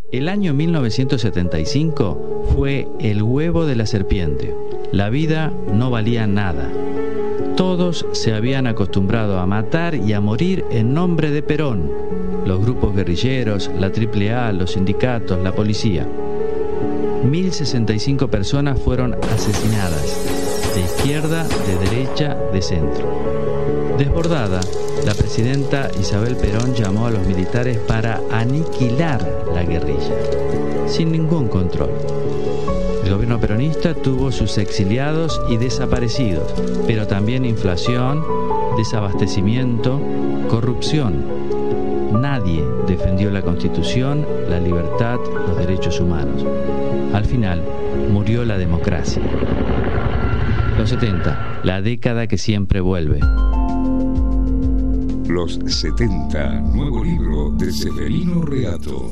El año 1975 fue el huevo de la serpiente. La vida no valía nada. Todos se habían acostumbrado a matar y a morir en nombre de Perón. Los grupos guerrilleros, la AAA, los sindicatos, la policía. 1065 personas fueron asesinadas, de izquierda, de derecha, de centro. Desbordada, la presidenta Isabel Perón llamó a los militares para aniquilar la guerrilla, sin ningún control. El gobierno peronista tuvo sus exiliados y desaparecidos, pero también inflación, desabastecimiento, corrupción. Nadie defendió la Constitución, la libertad, los derechos humanos. Al final, murió la democracia. Los 70, la década que siempre vuelve. Los 70, nuevo libro de Severino Reato.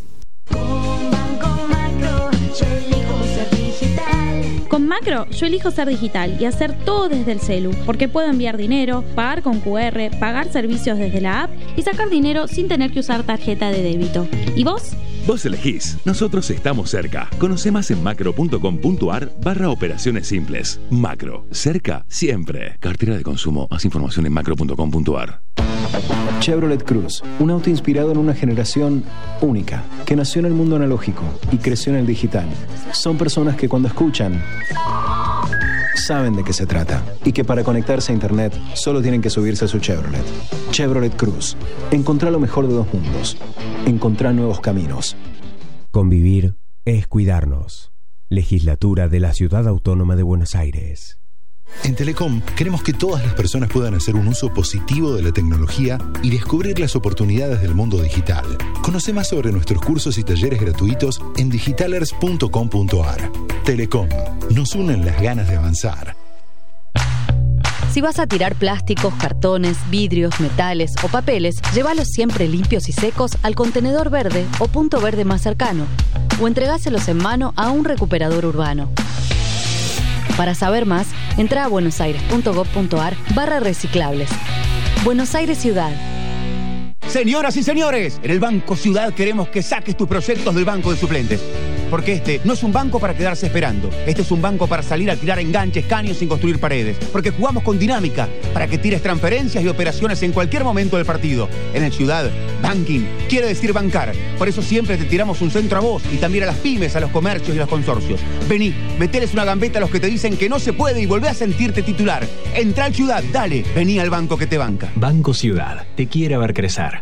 Con Macro yo elijo ser digital y hacer todo desde el celu, porque puedo enviar dinero, pagar con QR, pagar servicios desde la app y sacar dinero sin tener que usar tarjeta de débito. ¿Y vos? Vos elegís, nosotros estamos cerca. Conoce más en macro.com.ar/operaciones simples. Macro, cerca siempre. Cartera de consumo, más información en macro.com.ar. Chevrolet Cruze, un auto inspirado en una generación única, que nació en el mundo analógico y creció en el digital. Son personas que cuando escuchan, saben de qué se trata y que para conectarse a internet solo tienen que subirse a su Chevrolet. Chevrolet Cruze. Encontrá lo mejor de dos mundos. Encontrá nuevos caminos. Convivir es cuidarnos. Legislatura de la Ciudad Autónoma de Buenos Aires. En Telecom queremos que todas las personas puedan hacer un uso positivo de la tecnología y descubrir las oportunidades del mundo digital. Conoce más sobre nuestros cursos y talleres gratuitos en digitalers.com.ar. Telecom, nos unen las ganas de avanzar. Si vas a tirar plásticos, cartones, vidrios, metales o papeles, llévalos siempre limpios y secos al contenedor verde o punto verde más cercano, o entregáselos en mano a un recuperador urbano. Para saber más, entra a buenosaires.gov.ar/reciclables. Buenos Aires Ciudad. Señoras y señores, en el Banco Ciudad queremos que saques tus proyectos del banco de suplentes. Porque este no es un banco para quedarse esperando. Este es un banco para salir a tirar enganches, caños sin construir paredes. Porque jugamos con dinámica para que tires transferencias y operaciones en cualquier momento del partido. En el Ciudad, banking quiere decir bancar. Por eso siempre te tiramos un centro a vos y también a las pymes, a los comercios y a los consorcios. Vení, meteles una gambeta a los que te dicen que no se puede y volvé a sentirte titular. Entrá al Ciudad, dale, vení al banco que te banca. Banco Ciudad, te quiere ver crecer.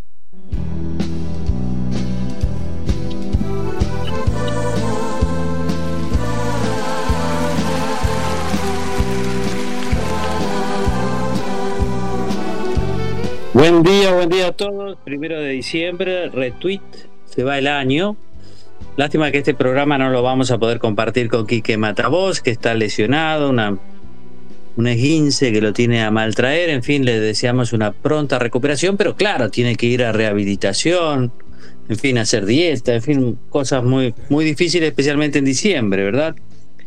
Buen día a todos. 1 de diciembre, retweet, se va el año. Lástima que este programa no lo vamos a poder compartir con Quique Matavoz, que está lesionado, un esguince que lo tiene a mal traer. En fin, le deseamos una pronta recuperación, pero claro, tiene que ir a rehabilitación, en fin, hacer dieta, en fin, cosas muy, muy difíciles, especialmente en diciembre, ¿verdad?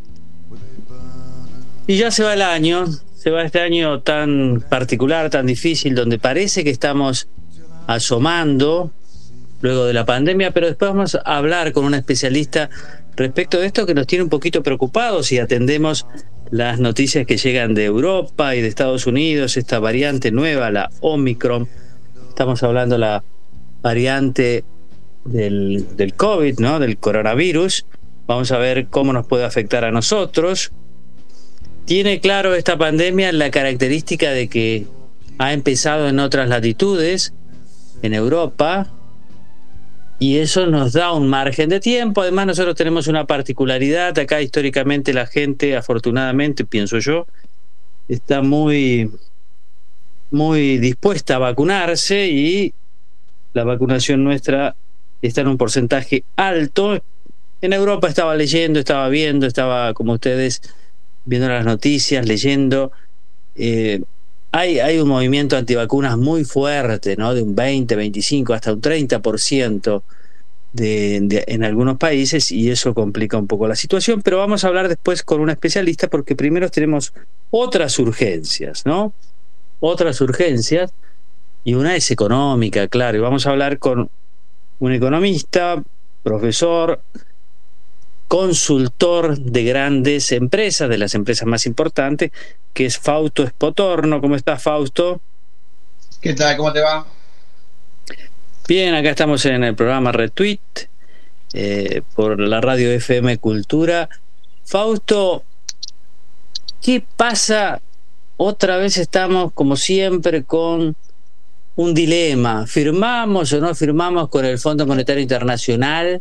Y ya se va el año. Se va este año tan particular, tan difícil, donde parece que estamos asomando luego de la pandemia, pero después vamos a hablar con una especialista respecto de esto que nos tiene un poquito preocupados y atendemos las noticias que llegan de Europa y de Estados Unidos, esta variante nueva, la Omicron. Estamos hablando de la variante del COVID, ¿no? Del coronavirus. Vamos a ver cómo nos puede afectar a nosotros. Tiene claro esta pandemia la característica de que ha empezado en otras latitudes, en Europa, y eso nos da un margen de tiempo. Además, nosotros tenemos una particularidad. Acá históricamente la gente, afortunadamente, pienso yo, está muy, muy dispuesta a vacunarse y la vacunación nuestra está en un porcentaje alto. En Europa estaba leyendo, estaba viendo, estaba como ustedes viendo las noticias, leyendo, hay un movimiento antivacunas muy fuerte, ¿no? De un 20, 25, hasta un 30% en algunos países, y eso complica un poco la situación, pero vamos a hablar después con una especialista, porque primero tenemos otras urgencias, ¿no? Otras urgencias, y una es económica, claro, y vamos a hablar con un economista, profesor, consultor de grandes empresas, de las empresas más importantes, que es Fausto Espotorno. ¿Cómo estás, Fausto? ¿Qué tal? ¿Cómo te va? Bien, acá estamos en el programa Retweet por la radio FM Cultura. Fausto, ¿qué pasa? Otra vez estamos, como siempre, con un dilema. ¿Firmamos o no firmamos con el Fondo Monetario Internacional?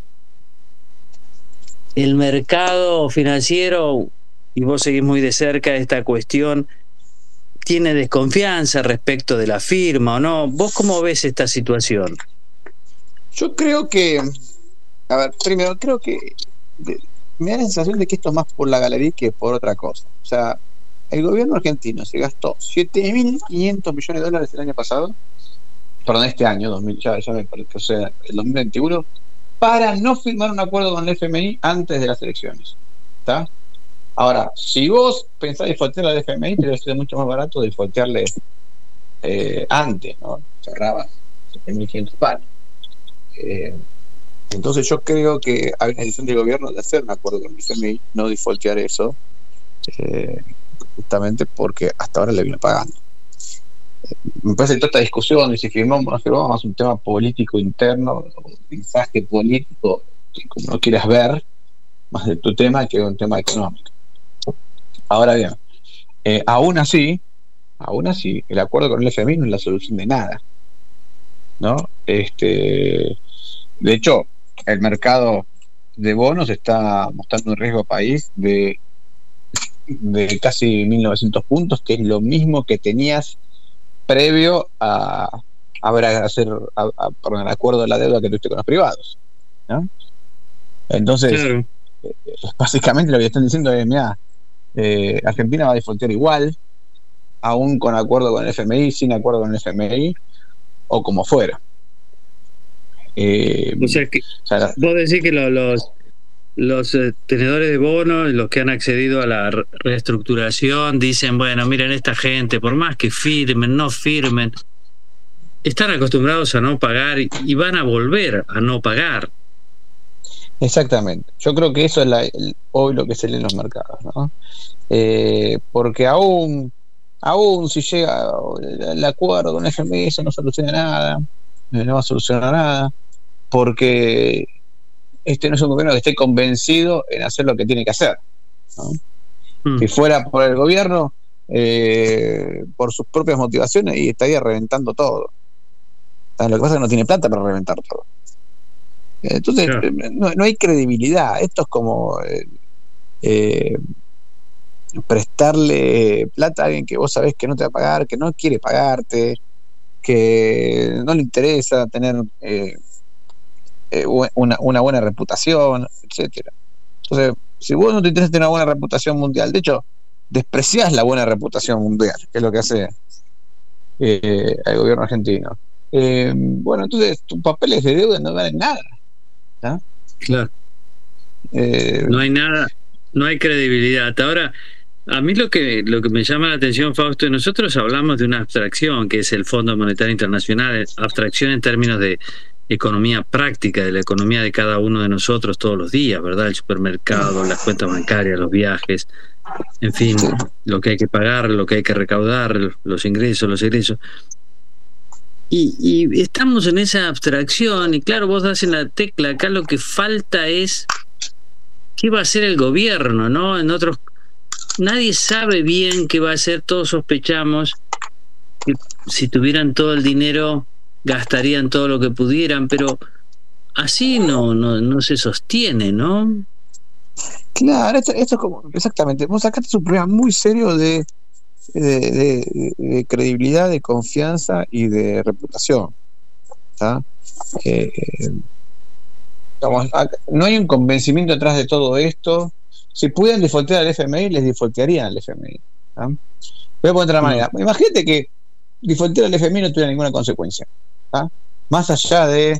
El mercado financiero, y vos seguís muy de cerca esta cuestión, tiene desconfianza respecto de la firma o no. ¿Vos cómo ves esta situación? Yo creo que, a ver, primero creo que me da la sensación de que esto es más por la galería que por otra cosa. O sea, el gobierno argentino se gastó 7.500 millones de dólares el año pasado, perdón, este año, ya me parece, o sea, el 2021, para no firmar un acuerdo con el FMI antes de las elecciones. ¿Está? Ahora, si vos pensás defaultear al FMI, te debe ser mucho más barato defaultearle antes, ¿no? Cerraba 7.500 palos. Entonces yo creo que hay una decisión del gobierno de hacer un acuerdo con el FMI, no defaultear eso, justamente porque hasta ahora le viene pagando. Me parece que toda esta discusión de si firmamos o no firmamos es un tema político interno, un mensaje político, como no quieras ver, más de tu tema que un tema económico. Ahora bien, aún así, el acuerdo con el FMI no es la solución de nada, ¿no? De hecho, el mercado de bonos está mostrando un riesgo país de casi 1.900 puntos, que es lo mismo que tenías previo a el acuerdo de la deuda que tuviste con los privados, ¿no? Entonces, claro, básicamente lo que están diciendo es, mira, Argentina va a defaultear igual, aún con acuerdo con el FMI, sin acuerdo con el FMI, o como fuera. O sea, vos decís que los tenedores de bonos, los que han accedido a la reestructuración, dicen, bueno, miren, esta gente, por más que firmen, no firmen, están acostumbrados a no pagar y van a volver a no pagar. Exactamente. Yo creo que eso es hoy lo que se lee en los mercados, ¿no? Porque aún si llega el acuerdo con el FMI, eso no soluciona nada, no va a solucionar nada, porque este no es un gobierno que esté convencido en hacer lo que tiene que hacer, ¿no? Si fuera por el gobierno, por sus propias motivaciones, y estaría reventando todo. Lo que pasa es que no tiene plata para reventar todo. Entonces, claro, no hay credibilidad. Esto es como prestarle plata a alguien que vos sabés que no te va a pagar, que no quiere pagarte, que no le interesa tener una buena reputación, etcétera. Entonces, si vos no te interesa tener una buena reputación mundial, de hecho, despreciás la buena reputación mundial, que es lo que hace el gobierno argentino. Bueno, entonces tus papeles de deuda no valen nada, ¿no? Claro. No hay nada, no hay credibilidad. Ahora, a mí lo que me llama la atención, Fausto, nosotros hablamos de una abstracción que es el Fondo Monetario Internacional, abstracción en términos de economía práctica, de la economía de cada uno de nosotros todos los días, ¿verdad? El supermercado, las cuentas bancarias, los viajes, en fin, lo que hay que pagar, lo que hay que recaudar, los ingresos, los egresos. Y estamos en esa abstracción, y claro, vos das en la tecla, acá lo que falta es qué va a hacer el gobierno, ¿no? En otros, nadie sabe bien qué va a hacer, todos sospechamos que si tuvieran todo el dinero gastarían todo lo que pudieran, pero así no se sostiene, ¿no? Claro, esto es como, exactamente, vos sacaste un problema muy serio de credibilidad, de confianza y de reputación, ¿tá? No hay un convencimiento detrás de todo esto. Si pudieran defaultear al FMI, les defaultearían al FMI, ¿tá? Voy a poner de otra manera. Imagínate que defaultear al FMI no tuviera ninguna consecuencia, ¿tá? Más allá de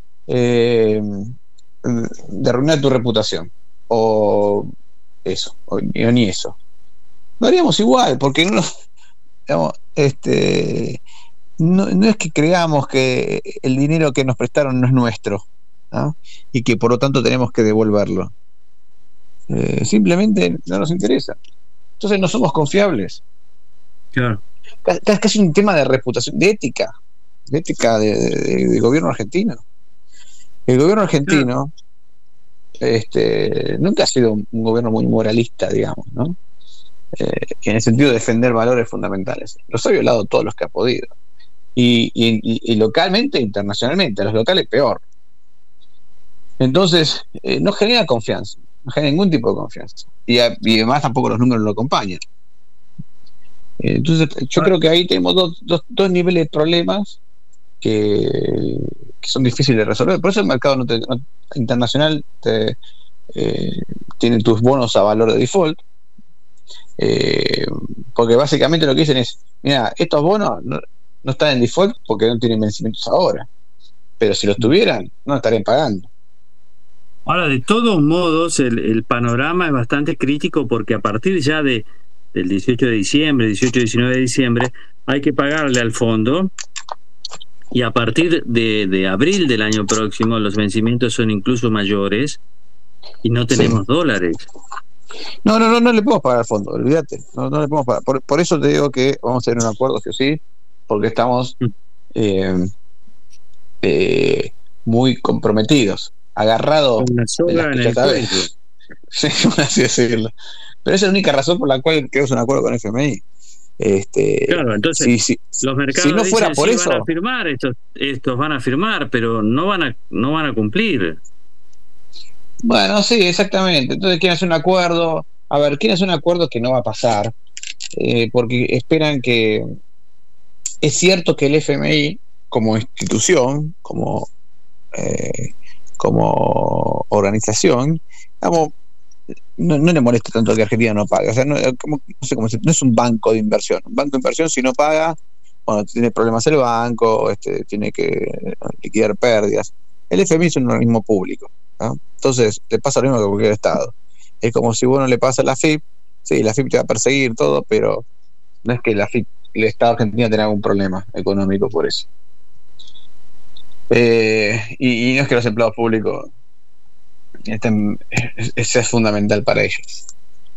arruinar tu reputación o eso, o ni eso. Lo haríamos igual, porque no es que creamos que el dinero que nos prestaron no es nuestro, y que por lo tanto tenemos que devolverlo. Simplemente no nos interesa. Entonces no somos confiables. Claro. Casi un tema de reputación, de ética de gobierno argentino. El gobierno argentino nunca ha sido un gobierno muy moralista, digamos, ¿no? En el sentido de defender valores fundamentales. Los ha violado todos los que ha podido. Y localmente e internacionalmente, a los locales peor. Entonces, no genera confianza, no genera ningún tipo de confianza. Y además tampoco los números lo acompañan. Entonces, yo creo que ahí tenemos dos niveles de problemas que son difíciles de resolver. Por eso el mercado internacional tiene tus bonos a valor de default. Porque básicamente lo que dicen es: mira, estos bonos no están en default porque no tienen vencimientos ahora, pero si los tuvieran no estarían pagando. Ahora, de todos modos, el panorama es bastante crítico, porque a partir ya del 18 de diciembre, 18-19 de diciembre, hay que pagarle al fondo, y a partir de abril del año próximo los vencimientos son incluso mayores y no tenemos dólares. No le podemos pagar al fondo, olvídate, no le podemos pagar. Por eso te digo que vamos a tener un acuerdo, sí, porque estamos muy comprometidos, agarrados una soga en el cuello. Sí, así decirlo. Pero esa es la única razón por la cual queremos un acuerdo con el FMI. Claro, entonces los mercados si no fuera dicen, por sí, eso, van a firmar, estos van a firmar, pero no van a cumplir. Bueno, sí, exactamente. Entonces quieren hacer un acuerdo. A ver, quieren hacer un acuerdo que no va a pasar, porque esperan que... Es cierto que el FMI, como institución, como organización, digamos, no le molesta tanto que Argentina no pague. O sea, no sé cómo decir, no es un banco de inversión. Un banco de inversión, si no paga, bueno, tiene problemas el banco, tiene que liquidar pérdidas. El FMI es un organismo público, ¿no? Entonces le pasa lo mismo que cualquier estado. Es como si uno le pasa a la FIP, sí, la FIP te va a perseguir todo, pero no es que la FIP, el Estado argentino, tenga algún problema económico por eso. Y no es que los empleados públicos eso es fundamental para ellos.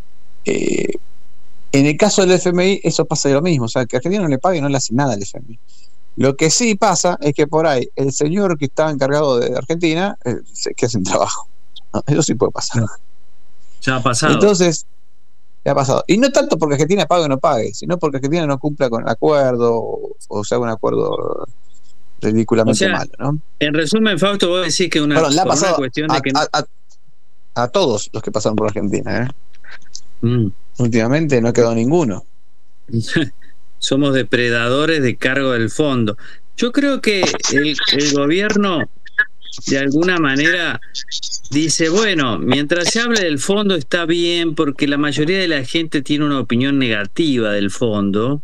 En el caso del FMI eso pasa de lo mismo, o sea, que Argentina no le pague, no le hace nada al FMI. Lo que sí pasa es que por ahí el señor que estaba encargado de Argentina se queda sin trabajo. Eso sí puede pasar. Ya ha pasado. Entonces, ya ha pasado. Y no tanto porque Argentina pague o no pague, sino porque Argentina no cumpla con el acuerdo, o sea, un acuerdo ridículamente malo, ¿no? En resumen, Fausto, vos decís que una cuestión de que a todos los que pasaron por Argentina, últimamente no quedó ninguno. Somos depredadores de cargo del fondo. Yo creo que el gobierno de alguna manera dice, bueno, mientras se hable del fondo está bien, porque la mayoría de la gente tiene una opinión negativa del fondo,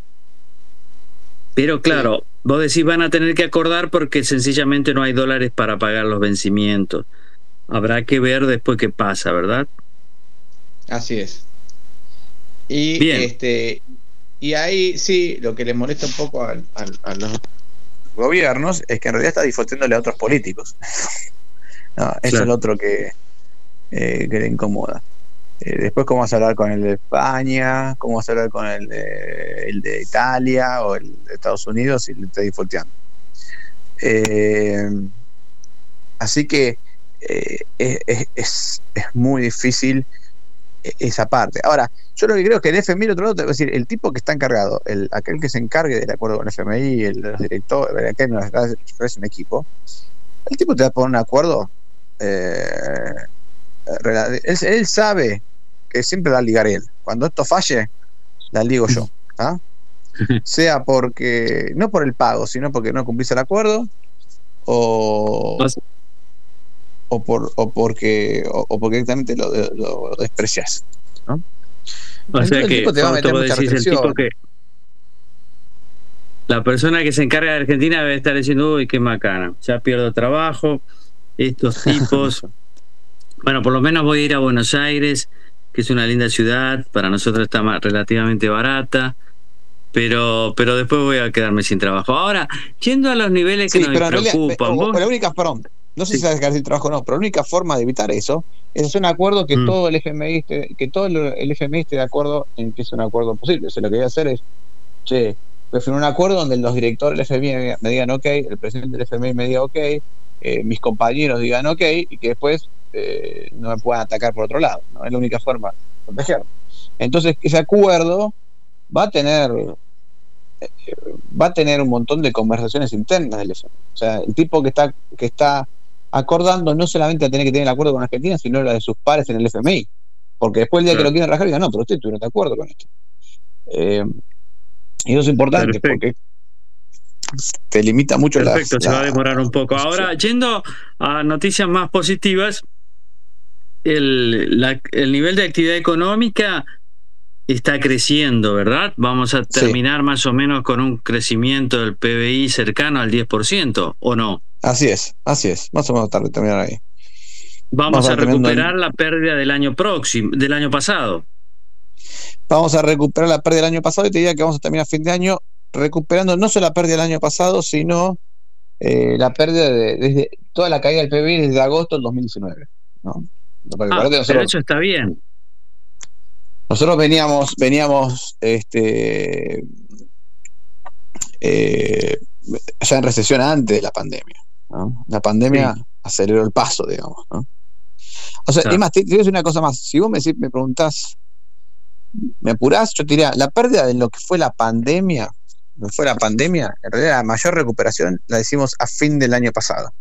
pero claro, vos decís van a tener que acordar porque sencillamente no hay dólares para pagar los vencimientos. Habrá que ver después qué pasa, ¿verdad? Así es. Y bien. Y ahí sí, lo que les molesta un poco a los gobiernos es que en realidad está disfrutándole a otros políticos. No, eso es lo otro que le incomoda. Después, ¿cómo vas a hablar con el de España? ¿Cómo vas a hablar con el de Italia o el de Estados Unidos si le está disfruteando? Así que es muy difícil esa parte. Ahora, yo lo que creo es que el FMI, otro lado, es decir, el tipo que está encargado, aquel que se encargue del acuerdo con el FMI, los directores, aquel que es un equipo, el tipo te va a poner un acuerdo. Él sabe que siempre la ligar él. Cuando esto falle, la ligo yo, ¿ah? Sea porque, no por el pago, sino porque no cumplís el acuerdo, o porque directamente lo desprecias, ¿no? O sea, que te va a meter mucha restricción. El tipo que la persona que se encarga de Argentina debe estar diciendo, uy, qué macana, ya pierdo trabajo, estos tipos. Bueno, por lo menos voy a ir a Buenos Aires, que es una linda ciudad, para nosotros está relativamente barata, pero después voy a quedarme sin trabajo. Ahora, yendo a los niveles que nos preocupan. No sé si se va a quedar sin trabajo o no, pero la única forma de evitar eso es hacer un acuerdo que todo el FMI esté de acuerdo en que es un acuerdo posible. O sea, lo que voy a hacer es, prefiero un acuerdo donde los directores del FMI me digan ok, el presidente del FMI me diga ok, mis compañeros digan ok, y que después no me puedan atacar por otro lado, ¿no? Es la única forma de protegerme. Entonces, ese acuerdo va a tener un montón de conversaciones internas del FMI. O sea, el tipo que está acordando no solamente tiene que tener el acuerdo con Argentina, sino la de sus pares en el FMI, porque después el día que lo quieren rajar digan, no, pero ustedes estuvieron de acuerdo con esto. Y eso es importante. Perfecto. Porque te limita mucho. Perfecto, se va a demorar un poco. Ahora, yendo a noticias más positivas, el nivel de actividad económica está creciendo, ¿verdad? Vamos a terminar más o menos con un crecimiento del PBI cercano al 10%, ¿o no? Así es, más o menos tarde terminar ahí. Vamos a recuperar la pérdida del año pasado. Vamos a recuperar la pérdida del año pasado y te diría que vamos a terminar a fin de año recuperando no solo la pérdida del año pasado, sino la pérdida desde toda la caída del PBI desde agosto del 2019, ¿no? Pero eso está bien. Nosotros veníamos ya en recesión antes de la pandemia, ¿no? La pandemia aceleró el paso, digamos, ¿no? O sea, y más, te voy a decir una cosa más. Si vos me preguntás, me apurás, yo te diría, la pérdida de lo que fue la pandemia, en realidad la mayor recuperación la hicimos a fin del año pasado.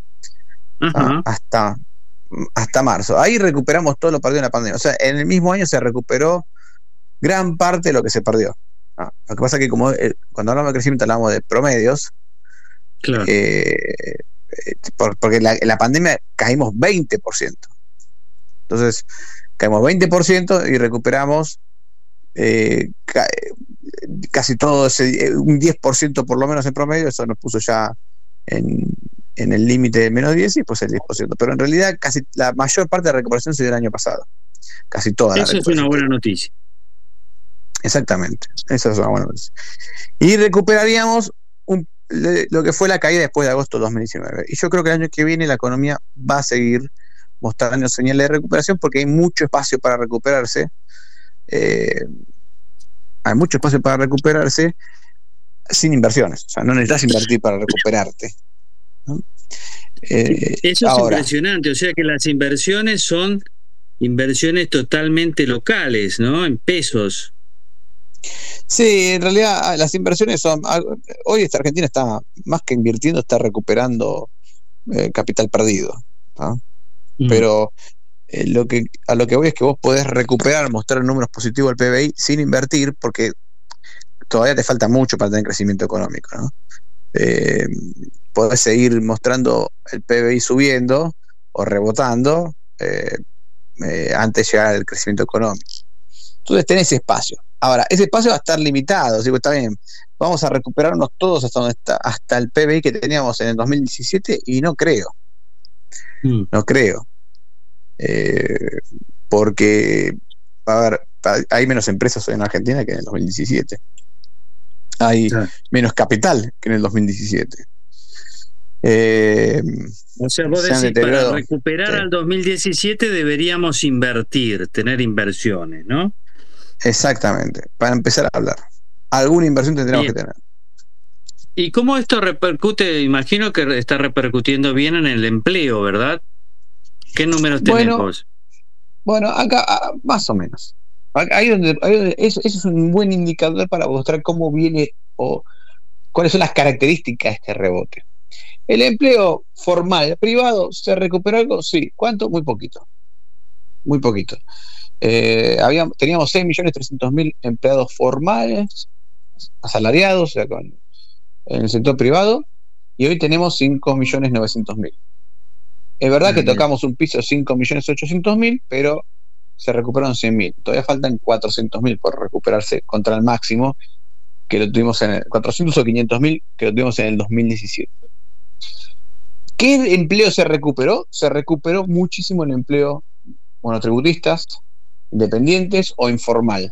Hasta marzo. Ahí recuperamos todo lo perdido en la pandemia. O sea, en el mismo año se recuperó gran parte de lo que se perdió. Lo que pasa es que cuando hablamos de crecimiento hablamos de promedios. Claro. Porque en la pandemia caímos 20%. Entonces, caímos 20% y recuperamos casi todo un 10% por lo menos en promedio. Eso nos puso ya en el límite de menos 10 y pues el 10%. Pero en realidad casi la mayor parte de la recuperación se dio el año pasado. Casi toda. Eso es una buena noticia. Exactamente. Eso es una buena noticia. Y recuperaríamos lo que fue la caída después de agosto de 2019. Y yo creo que el año que viene la economía va a seguir mostrando señales de recuperación porque hay mucho espacio para recuperarse. Hay mucho espacio para recuperarse sin inversiones. O sea, no necesitas invertir para recuperarte, ¿no? Eso es impresionante. O sea que las inversiones son inversiones totalmente locales, ¿no? En pesos. Sí, en realidad las inversiones son... Hoy esta Argentina está, más que invirtiendo, está recuperando capital perdido, ¿no? Pero a lo que voy es que vos podés recuperar, mostrar números positivos del PBI sin invertir, porque todavía te falta mucho para tener crecimiento económico, ¿no? Podés seguir mostrando el PBI subiendo o rebotando antes de llegar al crecimiento económico. Entonces tenés ese espacio. Ahora, ese espacio va a estar limitado. Digo, está bien, vamos a recuperarnos todos hasta el PBI que teníamos en el 2017 y no creo. No creo. Porque, a ver, hay menos empresas hoy en Argentina que en el 2017. Hay menos capital que en el 2017. O sea, vos decís, para recuperar al 2017 deberíamos invertir, tener inversiones, ¿no? Exactamente, para empezar a hablar. Alguna inversión tendríamos que tener. ¿Y cómo esto repercute? Imagino que está repercutiendo bien en el empleo, ¿verdad? ¿Qué números tenés vos? Bueno, acá más o menos. Eso es un buen indicador para mostrar cómo viene o cuáles son las características de este rebote. El empleo formal, privado, ¿se recuperó algo? Sí. ¿Cuánto? Muy poquito. Muy poquito. Teníamos 6.300.000 empleados formales, asalariados, o sea, en el sector privado, y hoy tenemos 5.900.000. Es verdad que tocamos un piso de 5.800.000, pero se recuperaron 100.000. Todavía faltan 400.000 por recuperarse contra el máximo que lo tuvimos 400 o 500.000 que lo tuvimos en el 2017. ¿Qué empleo se recuperó? Se recuperó muchísimo el empleo monotributistas, independientes o informal.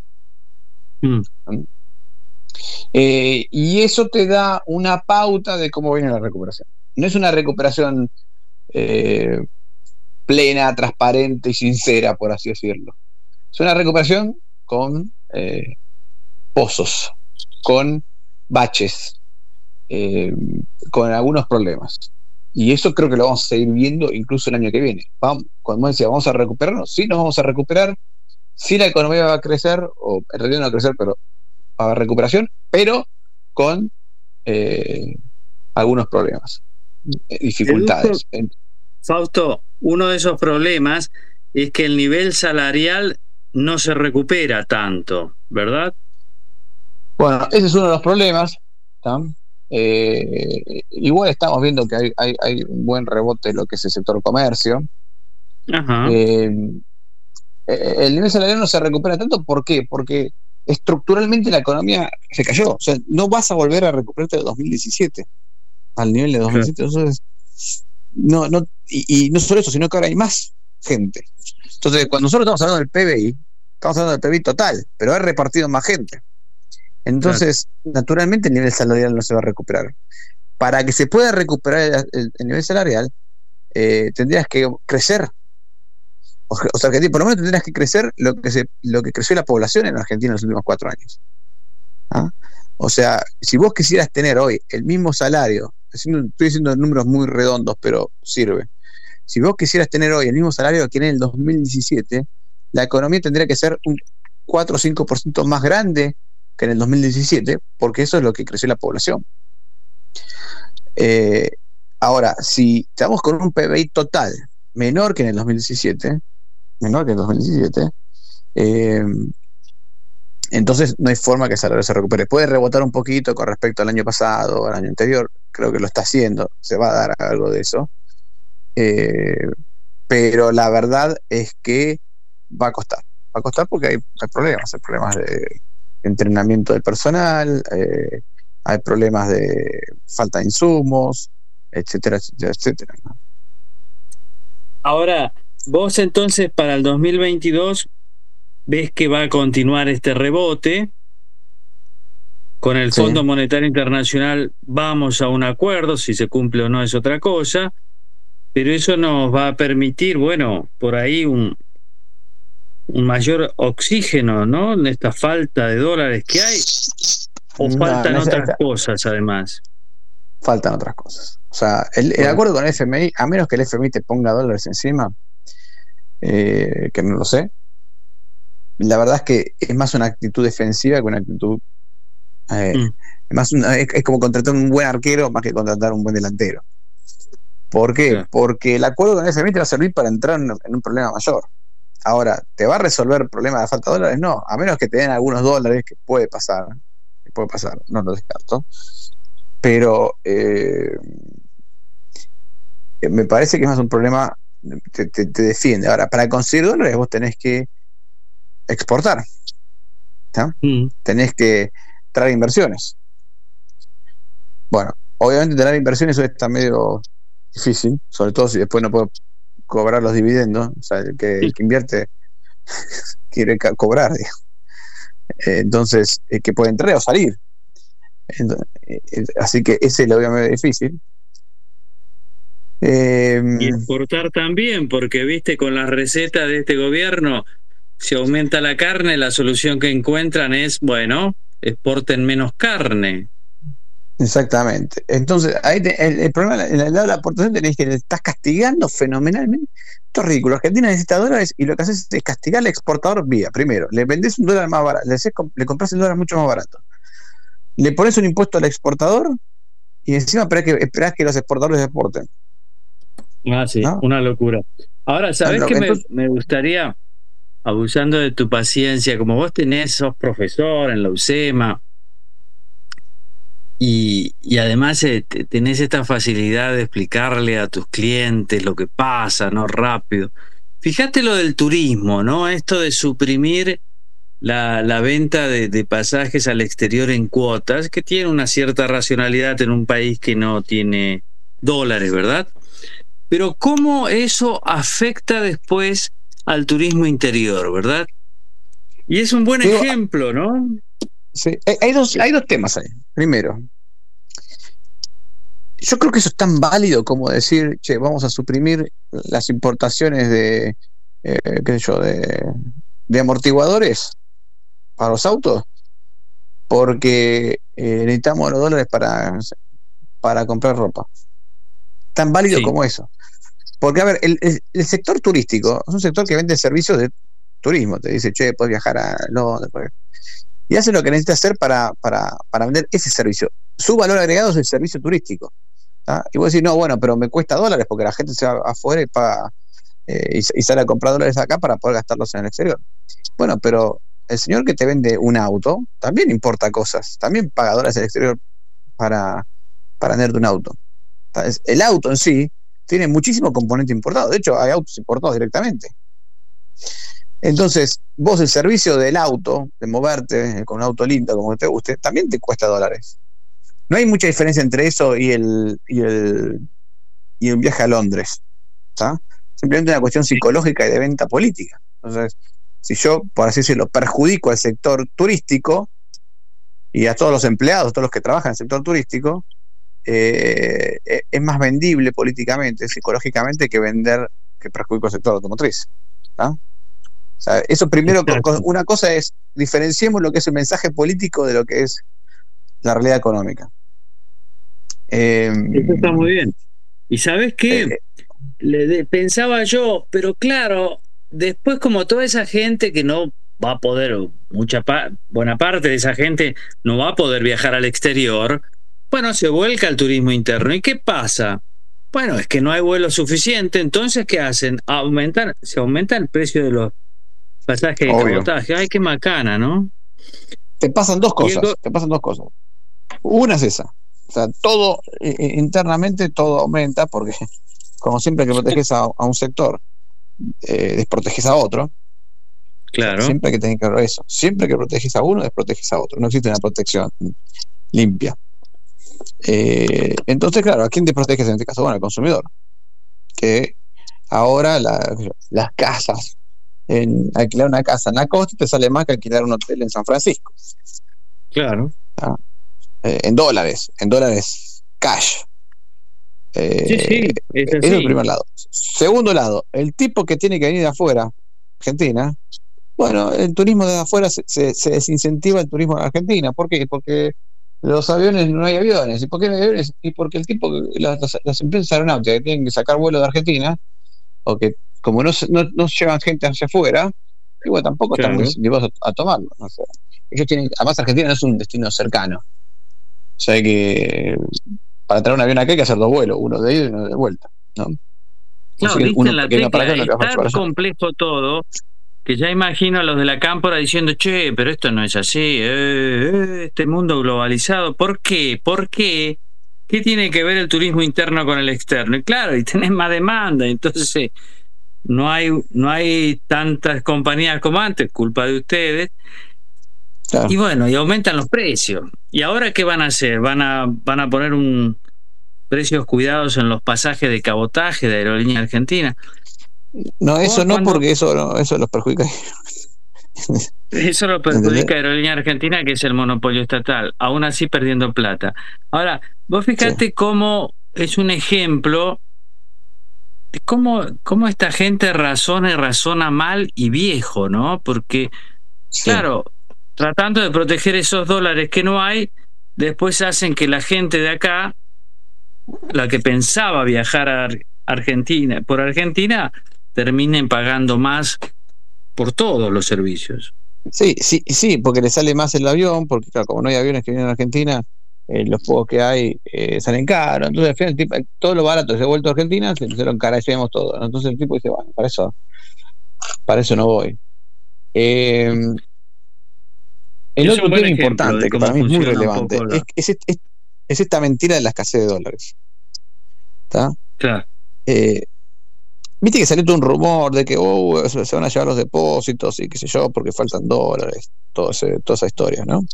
Y eso te da una pauta de cómo viene la recuperación. No es una recuperación plena, transparente y sincera, por así decirlo. Es una recuperación con pozos, con baches, con algunos problemas. Y eso creo que lo vamos a seguir viendo incluso el año que viene. Cuando decía, ¿vamos a recuperarnos? Sí, nos vamos a recuperar. Sí, la economía va a crecer, o en realidad no va a crecer, pero va a haber recuperación, pero con algunos problemas, dificultades. Fausto, uno de esos problemas es que el nivel salarial no se recupera tanto, ¿verdad? Bueno, ese es uno de los problemas. Igual estamos viendo que hay un buen rebote en lo que es el sector comercio. Ajá. El nivel salarial no se recupera tanto. ¿Por qué? Porque estructuralmente la economía se cayó. O sea, no vas a volver a recuperarte de 2017 al nivel de 2017. Claro. Entonces, y no solo eso, sino que ahora hay más gente. Entonces, cuando nosotros estamos hablando del PBI, estamos hablando del PBI total, pero hay repartido más gente. Entonces, naturalmente el nivel salarial no se va a recuperar. Para que se pueda recuperar el nivel salarial, tendrías que crecer. O sea, por lo menos tendrías que crecer lo que creció la población en Argentina en los últimos 4 años. O sea, si vos quisieras tener hoy el mismo salario, estoy diciendo números muy redondos, pero sirve. Si vos quisieras tener hoy el mismo salario que en el 2017, la economía tendría que ser un 4 o 5% más grande que en el 2017, porque eso es lo que creció la población. Ahora, si estamos con un PBI total menor que en el 2017, entonces no hay forma que el salario se recupere. Puede rebotar un poquito con respecto al año pasado, al año anterior, creo que lo está haciendo, se va a dar algo de eso, pero la verdad es que va a costar porque hay problemas de entrenamiento del personal, hay problemas de falta de insumos, etcétera. ¿No? Ahora, vos entonces para el 2022 ves que va a continuar este rebote. Con el Fondo Monetario Internacional vamos a un acuerdo, si se cumple o no es otra cosa, pero eso nos va a permitir, bueno, por ahí un mayor oxígeno, ¿no? En esta falta de dólares que hay, o faltan otras cosas además. Faltan otras cosas. O sea, el acuerdo con el FMI, a menos que el FMI te ponga dólares encima, que no lo sé, la verdad es que es más una actitud defensiva que una actitud es como contratar un buen arquero más que contratar un buen delantero. ¿Por qué? Sí. Porque el acuerdo con el FMI te va a servir para entrar en un problema mayor. Ahora, ¿te va a resolver el problema de falta de dólares? No, a menos que te den algunos dólares, que puede pasar, no lo descarto, pero me parece que es más un problema, te defiende. Ahora, para conseguir dólares vos tenés que exportar, tenés que traer inversiones. Bueno, obviamente traer inversiones eso está medio difícil, sobre todo si después no puedo cobrar los dividendos. O sea, el que invierte quiere cobrar, digamos. Entonces, que puede entrar o salir. Así que ese lo veo medio difícil. Y exportar también, porque viste, con las recetas de este gobierno, si aumenta la carne, la solución que encuentran es, bueno, exporten menos carne. Exactamente. Entonces, ahí el problema en el lado de la exportación tenés que estás castigando fenomenalmente. Esto es ridículo. Argentina necesita dólares y lo que haces es castigar al exportador vía. Primero, le vendés un dólar más barato, le compras el dólar mucho más barato. Le pones un impuesto al exportador y encima esperás que los exportadores exporten. Sí, ¿no? Una locura. Ahora, ¿sabés qué me gustaría, abusando de tu paciencia, como vos sos profesor en la UCEMA y además tenés esta facilidad de explicarle a tus clientes lo que pasa, ¿no? Rápido. Fíjate lo del turismo, ¿no? Esto de suprimir la venta de pasajes al exterior en cuotas, que tiene una cierta racionalidad en un país que no tiene dólares, ¿verdad? Pero cómo eso afecta después al turismo interior, ¿verdad? Y es un buen ejemplo, ¿no? Sí, hay dos temas ahí. Primero, yo creo que eso es tan válido como decir, che, vamos a suprimir las importaciones de, qué sé yo, de amortiguadores para los autos, porque necesitamos los dólares para comprar ropa. Tan válido como eso. Porque, a ver, el sector turístico es un sector que vende servicios de turismo. Te dice, che, puedes viajar a Londres. Y hace lo que necesita hacer para vender ese servicio. Su valor agregado es el servicio turístico. ¿Ah? Y vos decís, no, bueno, pero me cuesta dólares porque la gente se va afuera y paga y sale a comprar dólares acá para poder gastarlos en el exterior. Bueno, pero el señor que te vende un auto también importa cosas, también paga dólares en el exterior para venderte un auto. Entonces, el auto en sí tiene muchísimo componente importado. De hecho, hay autos importados directamente. Entonces, vos el servicio del auto, de moverte con un auto lindo como te guste, también te cuesta dólares. No hay mucha diferencia entre eso y un viaje a Londres. ¿Tá? Simplemente una cuestión psicológica y de venta política. Entonces, si yo, por así decirlo, perjudico al sector turístico y a todos los empleados, todos los que trabajan en el sector turístico, es más vendible políticamente, psicológicamente, que perjudico al sector automotriz. ¿Tá? O sea, eso primero, una cosa es, diferenciemos lo que es el mensaje político de lo que es la realidad económica. Eso está muy bien. ¿Y sabes qué? Pensaba yo, pero claro, después como toda esa gente que no va a poder, buena parte de esa gente no va a poder viajar al exterior, bueno, se vuelca al turismo interno. ¿Y qué pasa? Bueno, es que no hay vuelo suficiente, entonces ¿qué hacen? Se aumenta el precio de los pasajes de cabotaje. Ay, qué macana, ¿no? Te pasan dos cosas. Una es esa. O sea, todo internamente todo aumenta porque, como siempre que proteges a un sector, desproteges a otro. Claro. Siempre que tenés que ver eso. Siempre que proteges a uno, desproteges a otro. No existe una protección limpia. Entonces, claro, ¿a quién te proteges en este caso? Bueno, al consumidor. Que ahora las casas, alquilar una casa en la costa te sale más que alquilar un hotel en San Francisco. Claro. ¿Ah? En dólares cash. Sí, es el primer lado. Segundo lado, el tipo que tiene que venir de afuera, Argentina, bueno, el turismo de afuera se desincentiva el turismo en Argentina. ¿Por qué? Porque los aviones, no hay aviones. ¿Y por qué no hay aviones? Y porque el tipo, las empresas aeronáuticas que tienen que sacar vuelo de Argentina, o que como no llevan gente hacia afuera, y bueno, tampoco están muy incentivados a tomarlo. O sea, ellos tienen, además Argentina no es un destino cercano. O sea que para traer un avión acá hay que hacer 2 vuelos, uno de ida y uno de vuelta, ¿no? Claro, dicen la tecla, es tan complejo todo que ya imagino a los de la cámpora diciendo, che, pero esto no es así, este mundo globalizado, ¿por qué? ¿Por qué? ¿Qué tiene que ver el turismo interno con el externo? Y claro, y tenés más demanda, entonces no hay tantas compañías como antes, culpa de ustedes. Claro. Y bueno, y aumentan los precios. ¿Y ahora qué van a hacer? ¿Van a poner precios cuidados en los pasajes de cabotaje de Aerolínea Argentina? No, eso no, porque eso los perjudica. Eso lo perjudica a Aerolínea Argentina, que es el monopolio estatal, aún así perdiendo plata. Ahora, vos fijate cómo es un ejemplo de cómo esta gente razona mal y viejo, ¿no? Porque, claro, tratando de proteger esos dólares que no hay, después hacen que la gente de acá, la que pensaba viajar a Argentina, terminen pagando más por todos los servicios. Sí, porque le sale más el avión, porque claro, como no hay aviones que vienen a Argentina, los pocos que hay salen caros. Entonces al final todo lo barato se ha vuelto a Argentina, se lo encarecemos todo, ¿no? Entonces el tipo dice, bueno, para eso no voy. El otro tema importante, que para mí es muy relevante, es esta mentira de la escasez de dólares. ¿Está? Claro. Viste que salió todo un rumor de que se van a llevar los depósitos y qué sé yo, porque faltan dólares, toda esa historia, ¿no?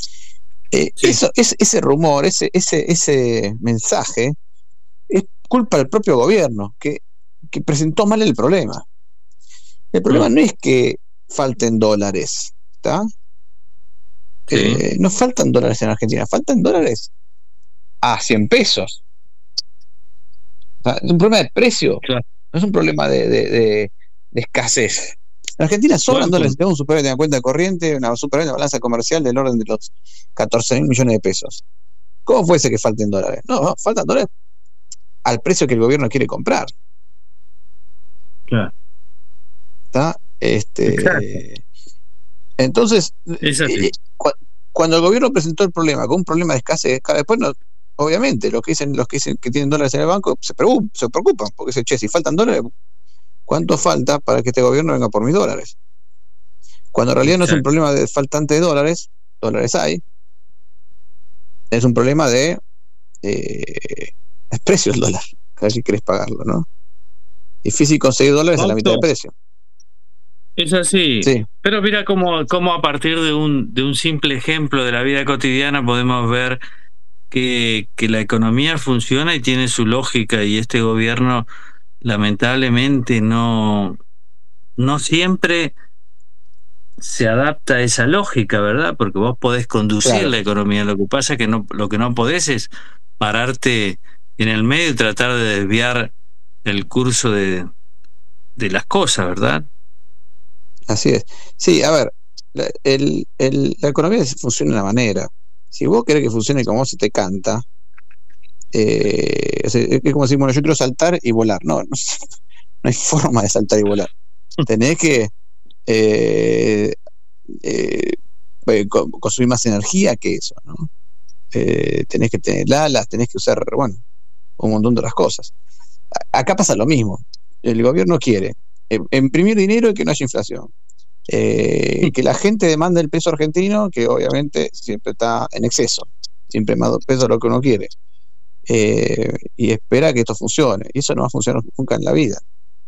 Ese rumor, ese mensaje, es culpa del propio gobierno, que presentó mal el problema. El problema no es que falten dólares, ¿está? No faltan dólares en Argentina, faltan dólares a 100 pesos. O sea, es un problema de precio, no es un problema de escasez. En Argentina sobran dólares. Tengo un superávit en la cuenta corriente, una superávit en la balanza comercial del orden de los 14.000 millones de pesos. ¿Cómo puede ser que falten dólares? No, faltan dólares al precio que el gobierno quiere comprar. Claro. ¿Está? Entonces, cuando el gobierno presentó el problema con un problema de escasez, después obviamente los que dicen que tienen dólares en el banco se preocupan, porque dicen, che, si faltan dólares, ¿cuánto falta para que este gobierno venga por mis dólares? Cuando en realidad no es un problema de faltante de dólares hay, es un problema de precio del dólar, a ver si querés pagarlo, ¿no? Difícil conseguir dólares a la mitad de precio. Es así, sí. Pero mira cómo a partir de un simple ejemplo de la vida cotidiana podemos ver que la economía funciona y tiene su lógica, y este gobierno lamentablemente no siempre se adapta a esa lógica, ¿verdad? Porque vos podés conducir la economía, lo que pasa es que lo que no podés es pararte en el medio y tratar de desviar el curso de las cosas, ¿verdad? Así es. Sí, a ver, la economía funciona de una manera. Si vos querés que funcione como se te canta, es como decir, bueno, yo quiero saltar y volar. No hay forma de saltar y volar. Tenés que consumir más energía que eso, ¿no? Tenés que tener alas, tenés que usar, un montón de otras cosas. Acá pasa lo mismo. El gobierno quiere imprimir dinero y que no haya inflación. Que la gente demande el peso argentino, que obviamente siempre está en exceso, siempre más peso de lo que uno quiere, y espera que esto funcione, y eso no va a funcionar nunca en la vida.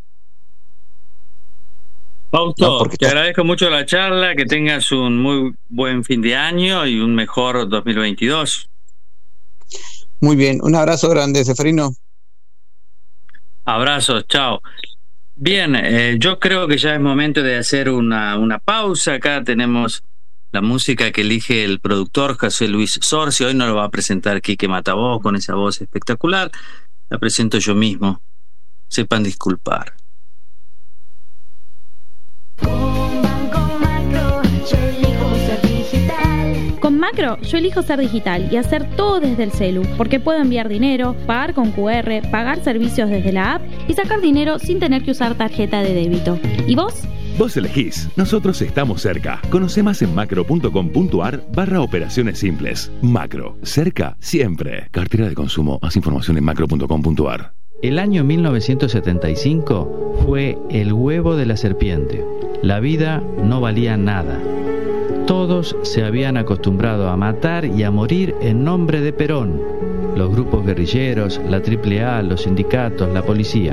Fausto, te agradezco mucho la charla, que tengas un muy buen fin de año y un mejor 2022. Muy bien, un abrazo grande, Ceferino. Abrazos, chao. Bien, yo creo que ya es momento de hacer una pausa. Acá tenemos la música que elige el productor José Luis Sorsi. Hoy no lo va a presentar Quique Matavoz con esa voz espectacular. La presento yo mismo. Sepan disculpar. Con Macro, yo elijo ser digital y hacer todo desde el celu, porque puedo enviar dinero, pagar con QR, pagar servicios desde la app y sacar dinero sin tener que usar tarjeta de débito. ¿Y vos? Vos elegís. Nosotros estamos cerca. Conoce más en macro.com.ar/operaciones simples. Macro. Cerca siempre. Cartera de consumo. Más información en macro.com.ar. El año 1975 fue el huevo de la serpiente. La vida no valía nada. Todos se habían acostumbrado a matar y a morir en nombre de Perón. Los grupos guerrilleros, la AAA, los sindicatos, la policía.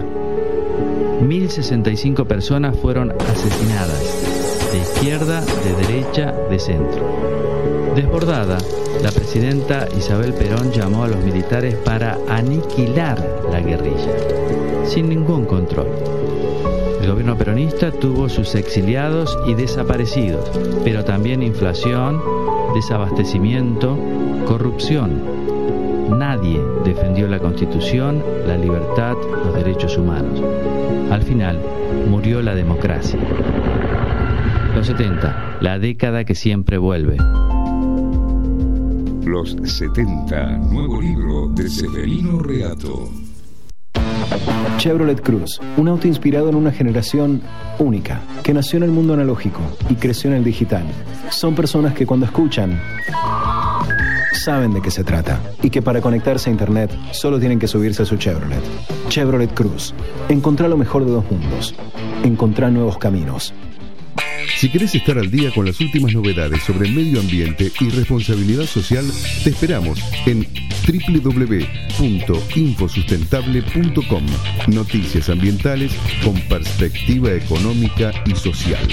1.065 personas fueron asesinadas, de izquierda, de derecha, de centro. Desbordada, la presidenta Isabel Perón llamó a los militares para aniquilar la guerrilla, sin ningún control. El gobierno peronista tuvo sus exiliados y desaparecidos, pero también inflación, desabastecimiento, corrupción. Nadie defendió la Constitución, la libertad, los derechos humanos. Al final, murió la democracia. Los 70, la década que siempre vuelve. Los 70, nuevo libro de Severino Reato. Chevrolet Cruze, un auto inspirado en una generación única, que nació en el mundo analógico y creció en el digital. Son personas que cuando escuchan, saben de qué se trata, y que para conectarse a internet solo tienen que subirse a su Chevrolet. Chevrolet Cruze. Encontrá lo mejor de dos mundos. Encontrá nuevos caminos. Si querés estar al día con las últimas novedades sobre medio ambiente y responsabilidad social, te esperamos en www.infosustentable.com. Noticias ambientales con perspectiva económica y social.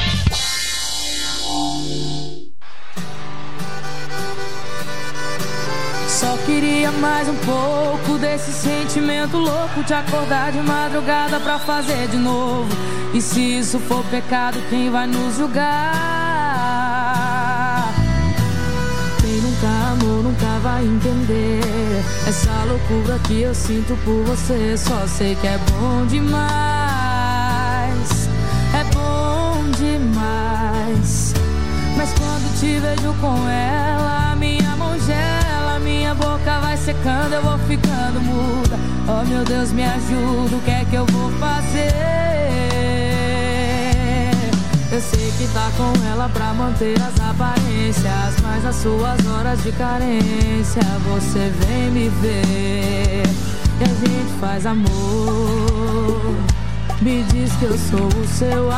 Só queria mais pouco desse sentimento louco, te acordar de madrugada pra fazer de novo. E se isso for pecado, quem vai nos julgar? Quem nunca amou, nunca nunca vai entender essa loucura que eu sinto por você. Só sei que é bom demais, é bom demais. Mas quando te vejo com ela, minha mão gela, minha boca vai secando, eu vou ficando muda. Oh meu Deus, me ajuda, o que é que eu vou fazer? Eu sei que tá com ela pra manter as aparências, mas nas suas horas de carência você vem me ver e a gente faz amor. Me diz que eu sou o seu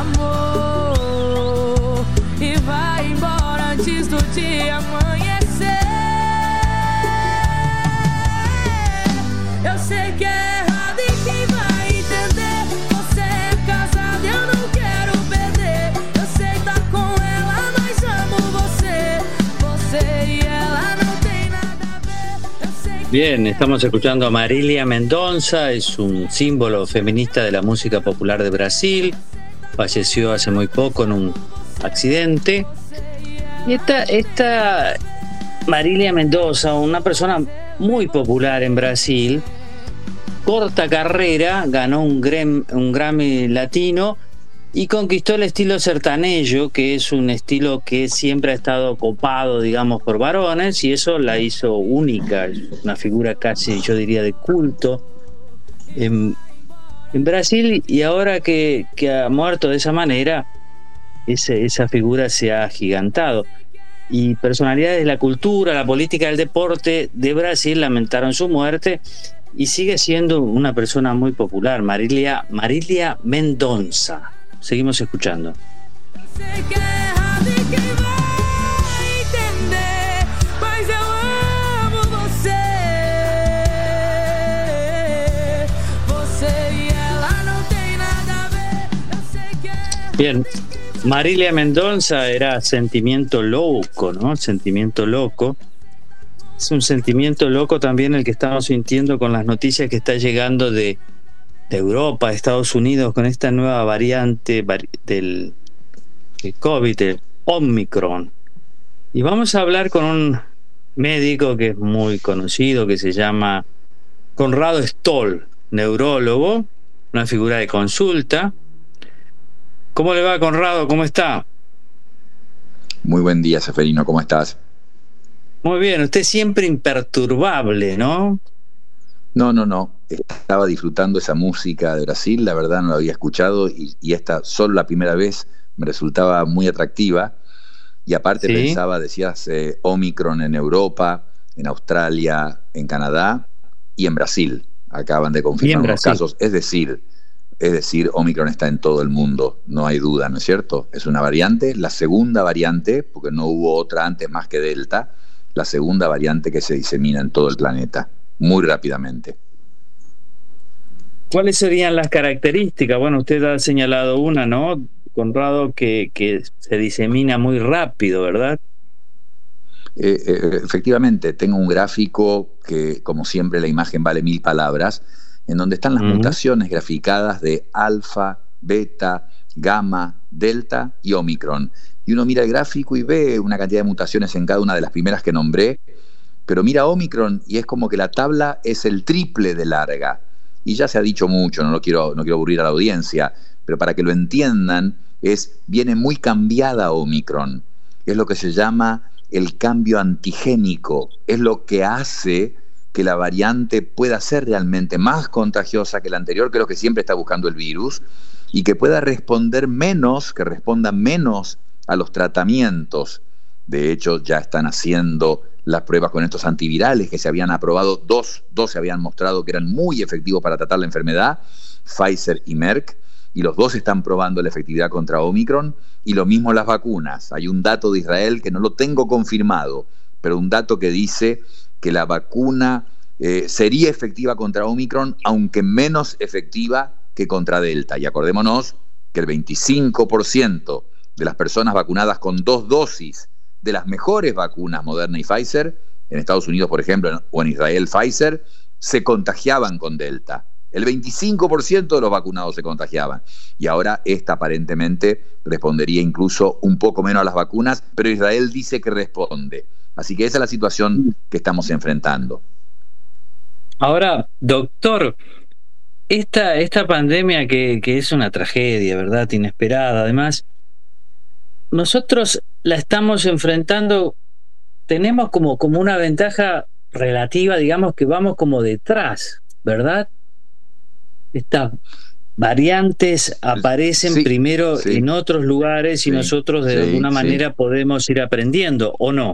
amor e vai embora antes do dia amanhecer. Eu sei que é errado e quem vai entender? Você é casado e eu não quero perder. Eu sei tá com ela, mas amo você. Você e ela não tem nada a ver. Eu sei que... Bien, estamos escuchando a Marília Mendonça, es un símbolo feminista de la música popular de Brasil. Falleció hace muy poco en un accidente. Y esta Marília Mendonça, una persona muy popular en Brasil, corta carrera, ganó un Grammy latino y conquistó el estilo sertanejo, que es un estilo que siempre ha estado copado, digamos, por varones, y eso la hizo única, es una figura casi, yo diría, de culto en Brasil, y ahora que ha muerto de esa manera, esa figura se ha agigantado. Y personalidades de la cultura, la política, el deporte de Brasil lamentaron su muerte y sigue siendo una persona muy popular, Marília Mendonça. Seguimos escuchando. Bien, Marília Mendonça era sentimiento loco, ¿no? Sentimiento loco. Es un sentimiento loco también el que estamos sintiendo con las noticias que está llegando de Europa, de Estados Unidos, con esta nueva variante del COVID, el Omicron. Y vamos a hablar con un médico que es muy conocido, que se llama Conrado Stoll, neurólogo, una figura de consulta. ¿Cómo le va, Conrado? ¿Cómo está? Muy buen día, Seferino. ¿Cómo estás? Muy bien. Usted siempre imperturbable, ¿no? No. Estaba disfrutando esa música de Brasil. La verdad no la había escuchado y esta solo la primera vez me resultaba muy atractiva. Y aparte ¿sí? Pensaba, decías, Omicron en Europa, en Australia, en Canadá y en Brasil. Acaban de confirmar los casos. Es decir, Omicron está en todo el mundo, no hay duda, ¿no es cierto? Es una variante, la segunda variante, porque no hubo otra antes más que Delta, la segunda variante que se disemina en todo el planeta, muy rápidamente. ¿Cuáles serían las características? Bueno, usted ha señalado una, ¿no, Conrado, que se disemina muy rápido, ¿verdad? Efectivamente, tengo un gráfico que, como siempre, la imagen vale 1000 palabras, en donde están las mutaciones graficadas de alfa, beta, gamma, delta y omicron. Y uno mira el gráfico y ve una cantidad de mutaciones en cada una de las primeras que nombré, pero mira omicron y es como que la tabla es el triple de larga. Y ya se ha dicho mucho, no quiero aburrir a la audiencia, pero para que lo entiendan, viene muy cambiada omicron. Es lo que se llama el cambio antigénico, es lo que hace que la variante pueda ser realmente más contagiosa que la anterior, que es lo que siempre está buscando el virus, y que pueda responder menos, que responda menos a los tratamientos. De hecho, ya están haciendo las pruebas con estos antivirales que se habían aprobado, dos se habían mostrado que eran muy efectivos para tratar la enfermedad, Pfizer y Merck, y los dos están probando la efectividad contra Omicron, y lo mismo las vacunas. Hay un dato de Israel que no lo tengo confirmado, pero un dato que dice que la vacuna sería efectiva contra Omicron, aunque menos efectiva que contra Delta. Y acordémonos que el 25% de las personas vacunadas con 2 dosis de las mejores vacunas, Moderna y Pfizer, en Estados Unidos, por ejemplo, o en Israel, Pfizer, se contagiaban con Delta. El 25% de los vacunados se contagiaban. Y ahora esta aparentemente respondería incluso un poco menos a las vacunas, pero Israel dice que responde. Así que esa es la situación que estamos enfrentando. Ahora, doctor, esta pandemia que es una tragedia, ¿verdad? Inesperada, además, nosotros la estamos enfrentando, tenemos como una ventaja relativa, digamos que vamos como detrás, ¿verdad? Estas variantes aparecen primero en otros lugares y nosotros de alguna manera podemos ir aprendiendo, ¿o no?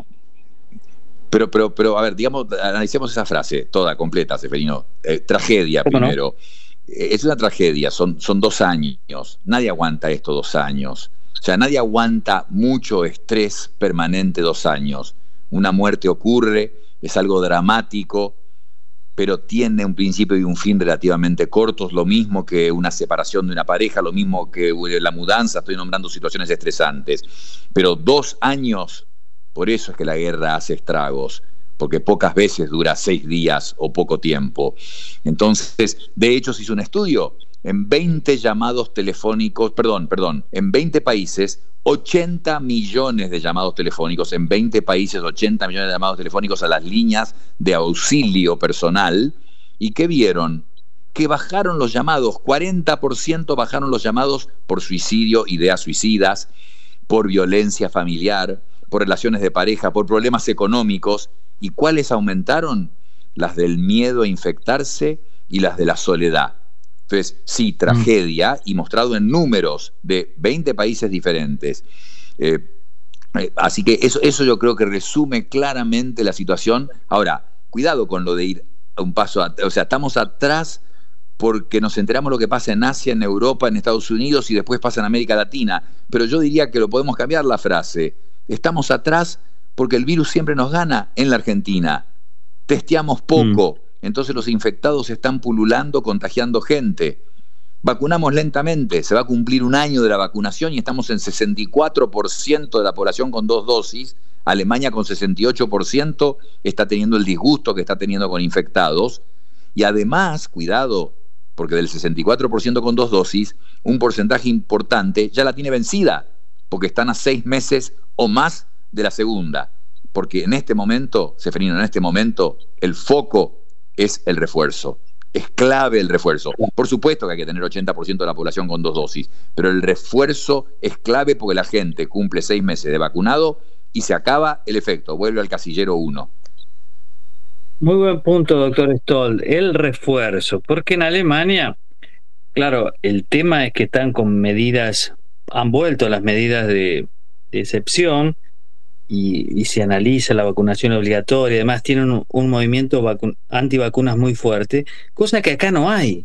Pero a ver, digamos, analicemos esa frase toda, completa, Seferino. Tragedia primero. No? Es una tragedia, son 2 años. Nadie aguanta esto 2 años. O sea, nadie aguanta mucho estrés permanente 2 años. Una muerte ocurre, es algo dramático, pero tiene un principio y un fin relativamente cortos, lo mismo que una separación de una pareja, lo mismo que la mudanza, estoy nombrando situaciones estresantes. Pero 2 años, por eso es que la guerra hace estragos, porque pocas veces dura 6 días o poco tiempo. Entonces, de hecho, se hizo un estudio en 20 llamados telefónicos, en 20 países, 80 millones de llamados telefónicos, en 20 países, 80 millones de llamados telefónicos a las líneas de auxilio personal. ¿Y qué vieron? Que bajaron los llamados, 40% bajaron los llamados por suicidio, ideas suicidas, por violencia familiar, por relaciones de pareja, por problemas económicos. ¿Y cuáles aumentaron? Las del miedo a infectarse y las de la soledad. Entonces, sí, tragedia, y mostrado en números de 20 países diferentes. Así que eso yo creo que resume claramente la situación. Ahora, cuidado con lo de ir a un paso atrás. O sea, estamos atrás porque nos enteramos lo que pasa en Asia, en Europa, en Estados Unidos y después pasa en América Latina. Pero yo diría que lo podemos cambiar la frase. Estamos atrás porque el virus siempre nos gana en la Argentina. Testeamos poco. Entonces los infectados están pululando, contagiando gente. Vacunamos lentamente, se va a cumplir 1 año de la vacunación y estamos en 64% de la población con 2 dosis. Alemania con 68% está teniendo el disgusto que está teniendo con infectados. Y además, cuidado, porque del 64% con 2 dosis, un porcentaje importante ya la tiene vencida, porque están a 6 meses o más de la segunda. Porque en este momento, Seferino, el foco es el refuerzo. Es clave el refuerzo. Por supuesto que hay que tener 80% de la población con 2 dosis, pero el refuerzo es clave porque la gente cumple 6 meses de vacunado y se acaba el efecto, vuelve al casillero 1. Muy buen punto, doctor Stoll. El refuerzo, porque en Alemania, claro, el tema es que están con medidas, han vuelto las medidas de excepción, y se analiza la vacunación obligatoria, además tienen un movimiento antivacunas muy fuerte, cosa que acá no hay.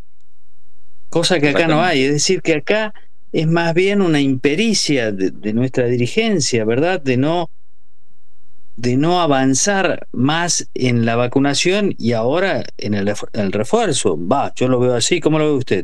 Es decir, que acá es más bien una impericia de nuestra dirigencia, ¿verdad? De no avanzar más en la vacunación y ahora en el refuerzo. Yo lo veo así. ¿Cómo lo ve usted?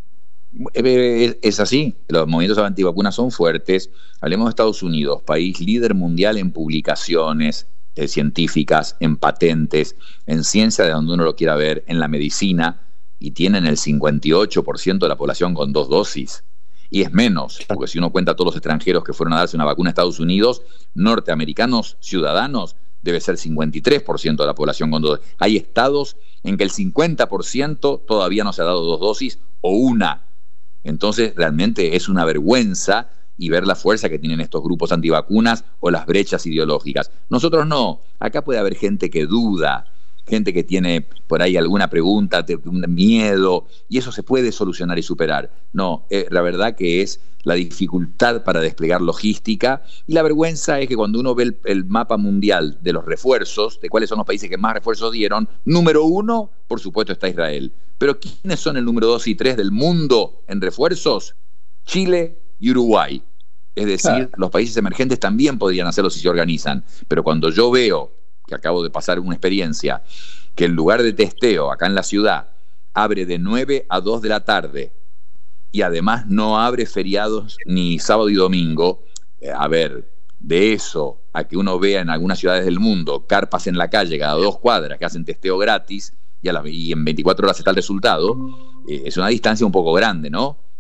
Es así, los movimientos antivacunas son fuertes. Hablemos de Estados Unidos, país líder mundial en publicaciones científicas, en patentes, en ciencia de donde uno lo quiera ver, en la medicina, y tienen el 58% de la población con 2 dosis. Y es menos, porque si uno cuenta a todos los extranjeros que fueron a darse una vacuna a Estados Unidos, norteamericanos, ciudadanos, debe ser 53% de la población con 2 dosis. Hay estados en que el 50% todavía no se ha dado 2 dosis o 1. Entonces realmente es una vergüenza y ver la fuerza que tienen estos grupos antivacunas o las brechas ideológicas. Nosotros no, acá puede haber gente que duda, gente que tiene por ahí alguna pregunta, un miedo, y eso se puede solucionar y superar. No, la verdad que es la dificultad para desplegar logística, y la vergüenza es que cuando uno ve el mapa mundial de los refuerzos, de cuáles son los países que más refuerzos dieron, número 1, por supuesto, está Israel. Pero ¿quiénes son el número 2 y 3 del mundo en refuerzos? Chile y Uruguay. Es decir, los países emergentes también podrían hacerlo si se organizan. Pero cuando yo veo, que acabo de pasar una experiencia, que el lugar de testeo acá en la ciudad abre de 9 a 2 de la tarde y además no abre feriados ni sábado y domingo, a ver, de eso a que uno vea en algunas ciudades del mundo carpas en la calle cada 2 cuadras que hacen testeo gratis y en 24 horas está el resultado, es una distancia un poco grande, ¿no?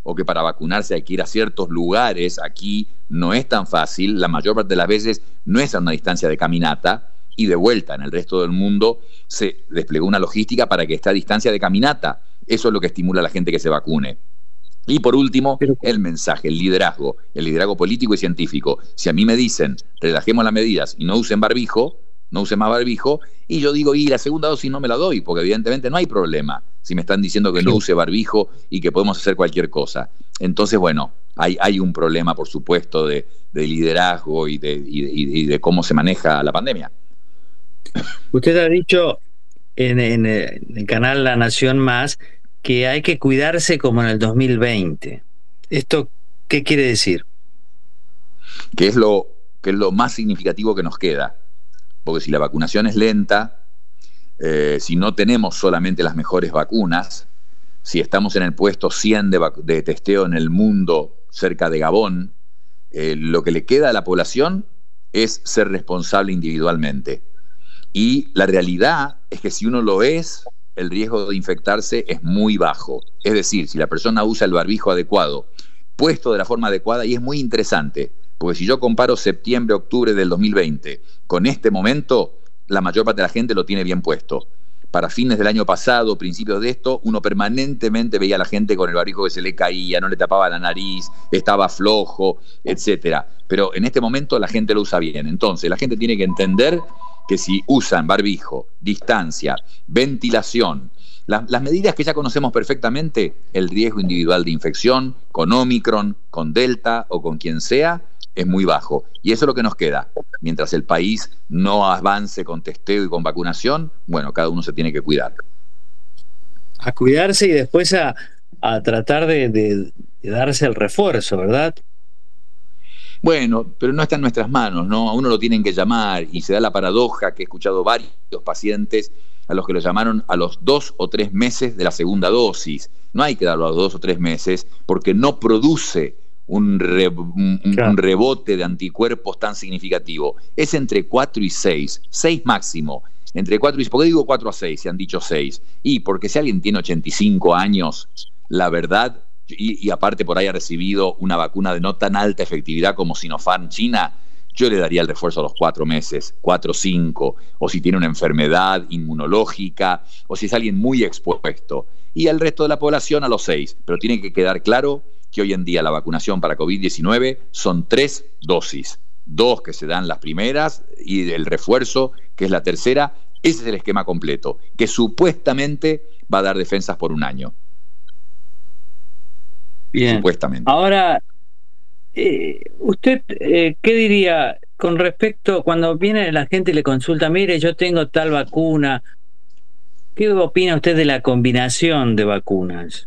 o que para vacunarse hay que ir a ciertos lugares, aquí no es tan fácil, la mayor parte de las veces no es a una distancia de caminata, y de vuelta en el resto del mundo se desplegó una logística para que esté a distancia de caminata. Eso es lo que estimula a la gente que se vacune. Y por último, el mensaje, el liderazgo político y científico. Si a mí me dicen, relajemos las medidas y no usen barbijo, no usen más barbijo, y yo digo, y la segunda dosis no me la doy, porque evidentemente no hay problema si me están diciendo que no use barbijo y que podemos hacer cualquier cosa. Entonces, bueno, hay un problema, por supuesto, de liderazgo y de cómo se maneja la pandemia. Usted ha dicho en el canal La Nación Más que hay que cuidarse como en el 2020. ¿Esto qué quiere decir? Que es lo más significativo que nos queda. Porque si la vacunación es lenta, si no tenemos solamente las mejores vacunas, si estamos en el puesto 100 de testeo en el mundo, cerca de Gabón, lo que le queda a la población es ser responsable individualmente. Y la realidad es que si uno lo es, el riesgo de infectarse es muy bajo. Es decir, si la persona usa el barbijo adecuado, puesto de la forma adecuada, y es muy interesante, porque si yo comparo septiembre, octubre del 2020 con este momento, la mayor parte de la gente lo tiene bien puesto. Para fines del año pasado, principios de esto, uno permanentemente veía a la gente con el barbijo que se le caía, no le tapaba la nariz, estaba flojo, etcétera. Pero en este momento la gente lo usa bien. Entonces, la gente tiene que entender que si usan barbijo, distancia, ventilación, las medidas que ya conocemos perfectamente, el riesgo individual de infección con Omicron, con Delta o con quien sea, es muy bajo. Y eso es lo que nos queda. Mientras el país no avance con testeo y con vacunación, bueno, cada uno se tiene que cuidar. A cuidarse y después a tratar de darse el refuerzo, ¿verdad? Bueno, pero no está en nuestras manos, ¿no? A uno lo tienen que llamar y se da la paradoja que he escuchado varios pacientes a los que lo llamaron a los 2 o 3 meses de la segunda dosis. No hay que darlo a los 2 o 3 meses porque no produce un rebote de anticuerpos tan significativo. Es entre 4 y 6 máximo. Entre 4 y 6, ¿por qué digo 4 a 6? Se han dicho 6. Y porque si alguien tiene 85 años, la verdad, y aparte por ahí ha recibido una vacuna de no tan alta efectividad como Sinopharm China, yo le daría el refuerzo a los 4 meses, 4 o 5, o si tiene una enfermedad inmunológica, o si es alguien muy expuesto. Y el resto de la población a los 6. Pero tiene que quedar claro que hoy en día la vacunación para COVID-19 son 3 dosis. 2 que se dan las primeras y el refuerzo, que es la tercera. Ese es el esquema completo, que supuestamente va a dar defensas por 1 año. Bien. Supuestamente. Ahora, ¿usted qué diría con respecto cuando viene la gente y le consulta, mire, yo tengo tal vacuna? ¿Qué opina usted de la combinación de vacunas?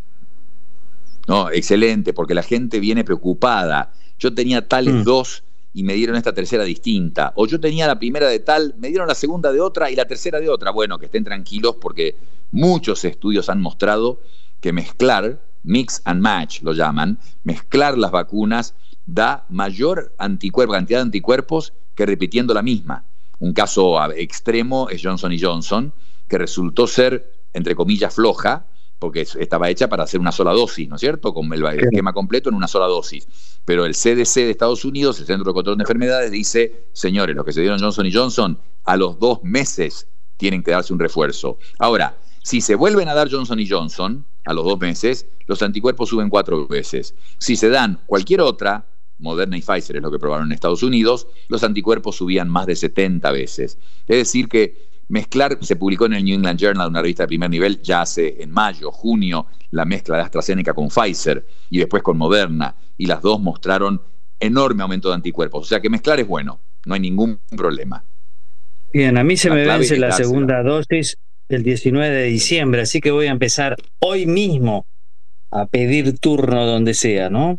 No, excelente, porque la gente viene preocupada. Yo tenía tales 2 y me dieron esta tercera distinta. O yo tenía la primera de tal, me dieron la segunda de otra y la tercera de otra. Bueno, que estén tranquilos porque muchos estudios han mostrado que mezclar, mix and match lo llaman, mezclar las vacunas da mayor cantidad de anticuerpos que repitiendo la misma. Un caso extremo es Johnson & Johnson, que resultó ser, entre comillas, floja, porque estaba hecha para hacer una sola dosis, ¿no es cierto? Con el esquema completo en una sola dosis. Pero el CDC de Estados Unidos, el Centro de Control de Enfermedades, dice, señores, los que se dieron Johnson & Johnson, a los 2 meses tienen que darse un refuerzo. Ahora, si se vuelven a dar Johnson & Johnson, a los 2 meses, los anticuerpos suben 4 veces. Si se dan cualquier otra, Moderna y Pfizer es lo que probaron en Estados Unidos, los anticuerpos subían más de 70 veces. Es decir que mezclar, se publicó en el New England Journal, una revista de primer nivel, ya hace en mayo, junio, la mezcla de AstraZeneca con Pfizer y después con Moderna, y las dos mostraron enorme aumento de anticuerpos. O sea que mezclar es bueno, no hay ningún problema. Bien, a mí se me vence la segunda dosis el 19 de diciembre, así que voy a empezar hoy mismo a pedir turno donde sea, ¿no?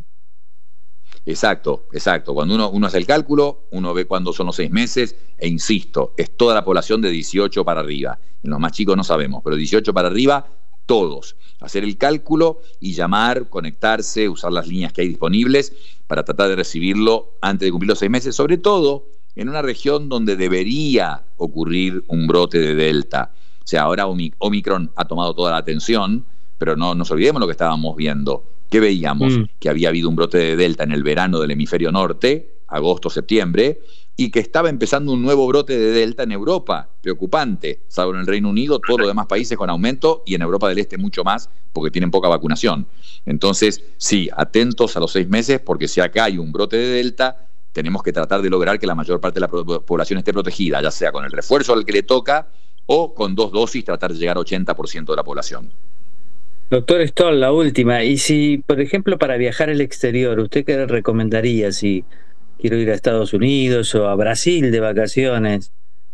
Exacto. Cuando uno hace el cálculo, uno ve cuándo son los 6 meses, e insisto, es toda la población de 18 para arriba. En los más chicos no sabemos, pero 18 para arriba, todos. Hacer el cálculo y llamar, conectarse, usar las líneas que hay disponibles para tratar de recibirlo antes de cumplir los 6 meses, sobre todo en una región donde debería ocurrir un brote de Delta. O sea, ahora Omicron ha tomado toda la atención, pero no nos olvidemos lo que estábamos viendo. ¿Qué veíamos? Que había habido un brote de Delta en el verano del hemisferio norte, agosto, septiembre, y que estaba empezando un nuevo brote de Delta en Europa, preocupante, salvo en el Reino Unido, todos los demás países con aumento, y en Europa del Este mucho más, porque tienen poca vacunación. Entonces, sí, atentos a los 6 meses, porque si acá hay un brote de Delta, tenemos que tratar de lograr que la mayor parte de la población esté protegida, ya sea con el refuerzo al que le toca, o con 2 dosis tratar de llegar al 80% de la población. Doctor Stoll, la última. Y si, por ejemplo, para viajar al exterior, ¿usted qué recomendaría si quiero ir a Estados Unidos o a Brasil de vacaciones?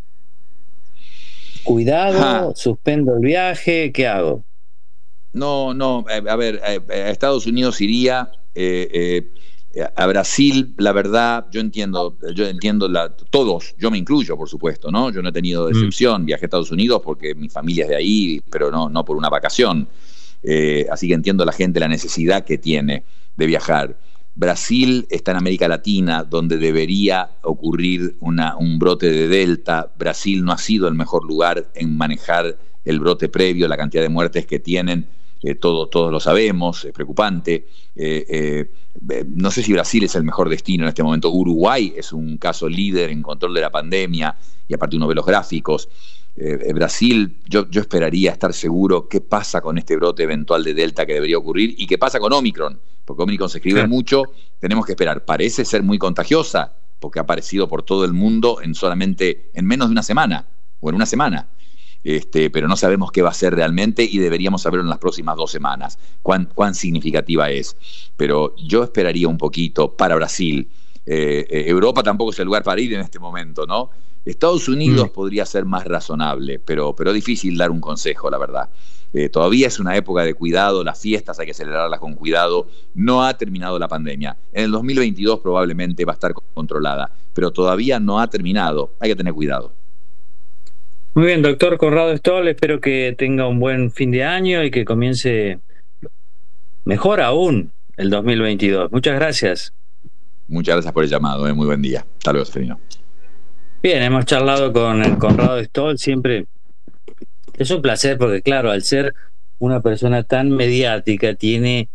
¿Cuidado? ¿Suspendo el viaje? ¿Qué hago? No, a ver, a Estados Unidos iría, a Brasil, la verdad, yo entiendo todos, yo me incluyo, por supuesto, ¿no? Yo no he tenido decepción, viajé a Estados Unidos porque mi familia es de ahí, pero no por una vacación. Así que entiendo la gente la necesidad que tiene de viajar. Brasil está en América Latina, donde debería ocurrir un brote de Delta. Brasil no ha sido el mejor lugar en manejar el brote previo, la cantidad de muertes que tienen, todos lo sabemos, es preocupante. No sé si Brasil es el mejor destino en este momento. Uruguay es un caso líder en control de la pandemia, y aparte uno ve los gráficos. Brasil, yo esperaría estar seguro qué pasa con este brote eventual de Delta que debería ocurrir y qué pasa con Omicron, porque Omicron se escribe mucho, tenemos que esperar. Parece ser muy contagiosa, porque ha aparecido por todo el mundo en menos de una semana, o en una semana. Pero no sabemos qué va a ser realmente y deberíamos saberlo en las próximas 2 semanas, cuán significativa es. Pero yo esperaría un poquito para Brasil. Europa tampoco es el lugar para ir en este momento, ¿no? Estados Unidos podría ser más razonable, pero es difícil dar un consejo, la verdad. Todavía es una época de cuidado, las fiestas hay que celebrarlas con cuidado, no ha terminado la pandemia. En el 2022 probablemente va a estar controlada, pero todavía no ha terminado, hay que tener cuidado. Muy bien, doctor Conrado Stoll, espero que tenga un buen fin de año y que comience mejor aún el 2022. Muchas gracias. Muchas gracias por el llamado, muy buen día. Hasta luego, Seferino. Bien, hemos charlado con el Conrado Stoll, siempre es un placer porque, claro, al ser una persona tan mediática, tiene,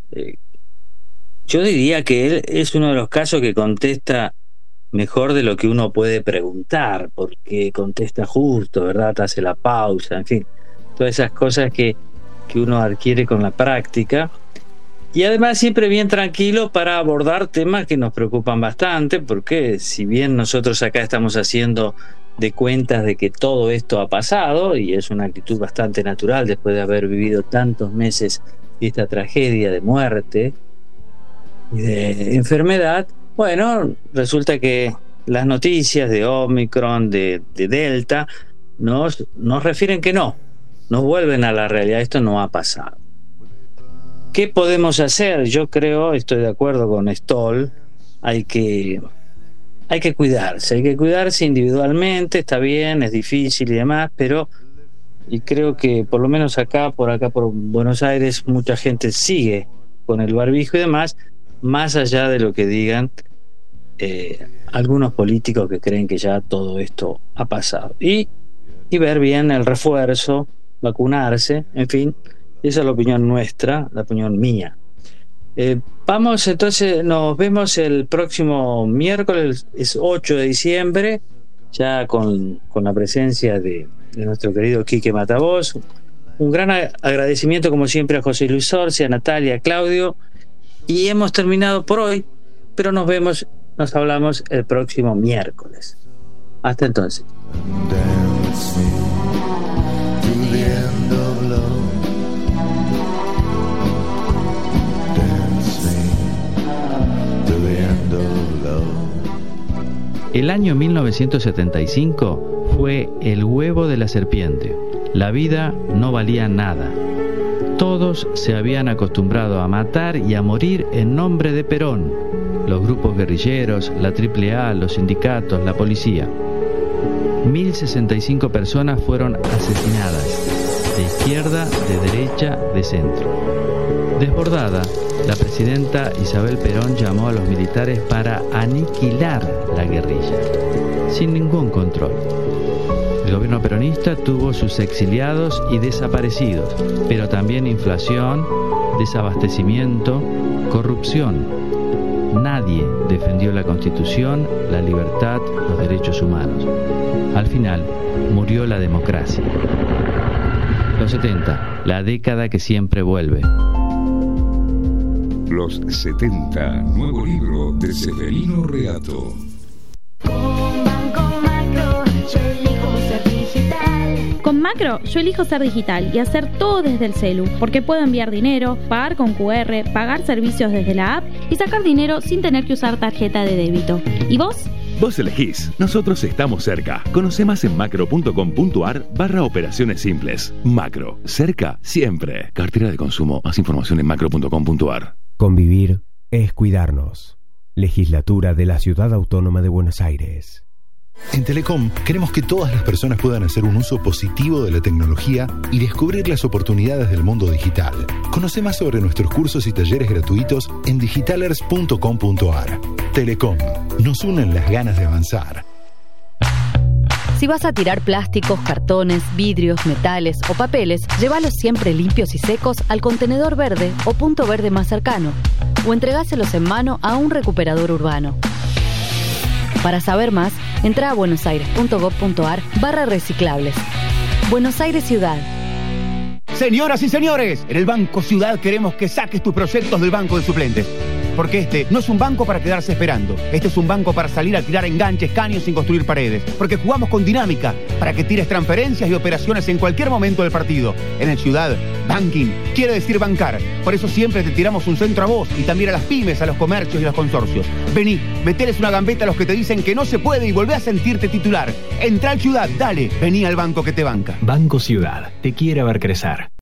yo diría que él es uno de los casos que contesta mejor de lo que uno puede preguntar, porque contesta justo, ¿verdad? Te hace la pausa, en fin, todas esas cosas que uno adquiere con la práctica. Y además siempre bien tranquilo para abordar temas que nos preocupan bastante, porque si bien nosotros acá estamos haciendo de cuentas de que todo esto ha pasado, y es una actitud bastante natural después de haber vivido tantos meses esta tragedia de muerte y de enfermedad, bueno, resulta que las noticias de Omicron, de Delta, nos refieren que no, nos vuelven a la realidad, esto no ha pasado. ¿Qué podemos hacer? Yo creo, estoy de acuerdo con Stoll, hay que cuidarse individualmente, está bien, es difícil y demás, pero y creo que por lo menos por acá por Buenos Aires mucha gente sigue con el barbijo y demás, más allá de lo que digan algunos políticos que creen que ya todo esto ha pasado. Y ver bien el refuerzo, vacunarse, en fin. Esa es la opinión nuestra, la opinión mía. Vamos entonces, nos vemos el próximo miércoles, es 8 de diciembre, ya con la presencia de nuestro querido Quique Matavoz. Un gran agradecimiento como siempre a José Luis Orsi, a Natalia, a Claudio. Y hemos terminado por hoy, pero nos hablamos el próximo miércoles. Hasta entonces. El año 1975 fue el huevo de la serpiente. La vida no valía nada. Todos se habían acostumbrado a matar y a morir en nombre de Perón. Los grupos guerrilleros, la AAA, los sindicatos, la policía. 1065 personas fueron asesinadas, de izquierda, de derecha, de centro. Desbordada, la presidenta Isabel Perón llamó a los militares para aniquilar la guerrilla, sin ningún control. El gobierno peronista tuvo sus exiliados y desaparecidos, pero también inflación, desabastecimiento, corrupción. Nadie defendió la Constitución, la libertad, los derechos humanos. Al final, murió la democracia. Los 70, la década que siempre vuelve. Los 70, nuevo libro de Severino Reato. Con Macro, yo elijo ser digital y hacer todo desde el celu, porque puedo enviar dinero, pagar con QR, pagar servicios desde la app y sacar dinero sin tener que usar tarjeta de débito. ¿Y vos? Vos elegís, nosotros estamos cerca. Conoce más en macro.com.ar/operaciones simples. Macro, cerca siempre. Cartera de consumo, más información en macro.com.ar. Convivir es cuidarnos. Legislatura de la Ciudad Autónoma de Buenos Aires. En Telecom queremos que todas las personas puedan hacer un uso positivo de la tecnología y descubrir las oportunidades del mundo digital. Conoce más sobre nuestros cursos y talleres gratuitos en digitalers.com.ar. Telecom, nos unen las ganas de avanzar. Si vas a tirar plásticos, cartones, vidrios, metales o papeles, llévalos siempre limpios y secos al contenedor verde o punto verde más cercano, o entregáselos en mano a un recuperador urbano. Para saber más, entra a buenosaires.gov.ar/reciclables. Buenos Aires Ciudad. Señoras y señores, en el Banco Ciudad queremos que saques tus proyectos del banco de suplentes. Porque este no es un banco para quedarse esperando. Este es un banco para salir a tirar enganches, caños sin construir paredes. Porque jugamos con dinámica para que tires transferencias y operaciones en cualquier momento del partido. En el Ciudad, banking quiere decir bancar. Por eso siempre te tiramos un centro a vos y también a las pymes, a los comercios y a los consorcios. Vení, meteles una gambeta a los que te dicen que no se puede y volvé a sentirte titular. Entra al Ciudad, dale, vení al banco que te banca. Banco Ciudad, te quiere ver crecer.